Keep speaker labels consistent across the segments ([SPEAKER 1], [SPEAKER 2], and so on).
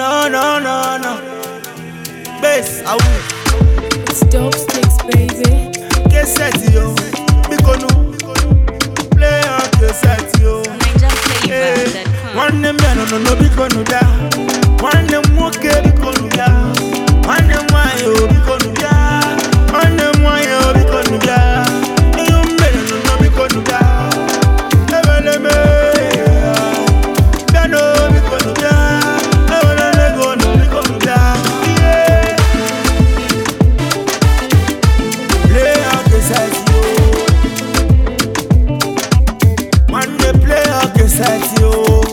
[SPEAKER 1] No. Bass, I
[SPEAKER 2] It's dope sticks, baby.
[SPEAKER 1] get set yo. Bikonu, play on the set yo. One name no bikonu da. One name moke bikonu da. One name why yo bikonu da. One name why yo bikonu da. You no bikonu da. Leme. Piano bikonu da. Lego no bikonu da. Yeah. Play on the set yo. One day play on the set yo.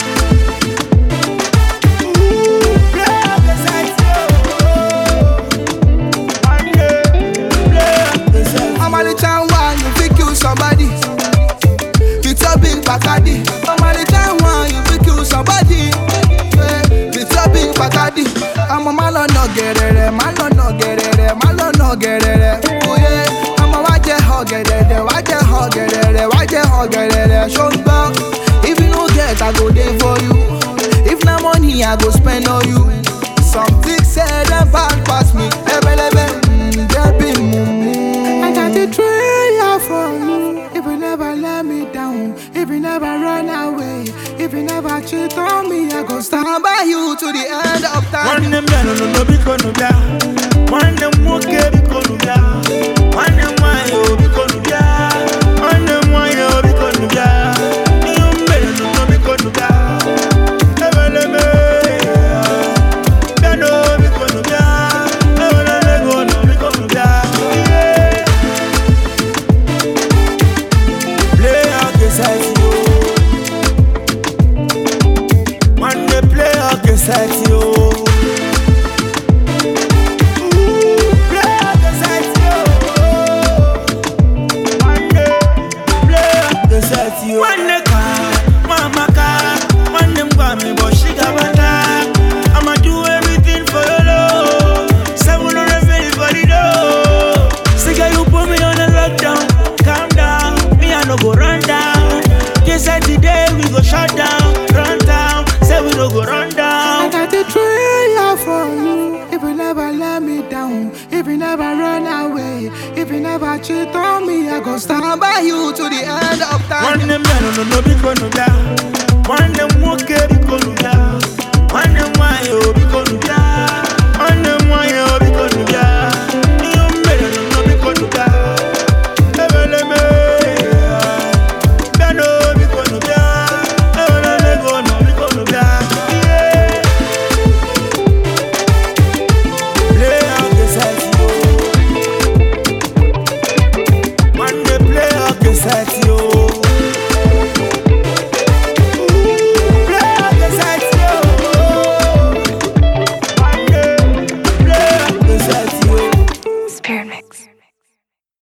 [SPEAKER 3] Somebody, it's a big Bacardi. I'm a little one, you will kill somebody. It's a big Bacardi. I'm a malo no get it, malo no get it, malo no get it. Oh yeah, I'm a watch it, hug it, watch it, hug it, watch it, hug it. Show back. If you no get, I go there for you. If no money, I go spend on you. Something said and pass me. I got the trail for you. If you never let me down, if you never run away, if you never cheat on me, I go stand by you to the end of time.
[SPEAKER 1] One name no bikonu da. One name moke bikonu da. One name why yo bikonu da. One name why yo bikonu da. You no bikonu da. Leme. Piano bikonu da. Lego no bikonu da. Yeah. Play on the set yo. One day play on the set yo. One day car, mama car, one them got me, but she got my car. I'ma do everything for your love. 700 for the door. Say girl, you put me on a lockdown. Calm down, me I no go run down. Guess that today we go shut down, run down. Say we no go run down.
[SPEAKER 3] I got the trailer for you. If you never let me down, if you never run away, if you never cheat on me, I go stand by you to the end of time.
[SPEAKER 1] One name no bikonu da. One name moke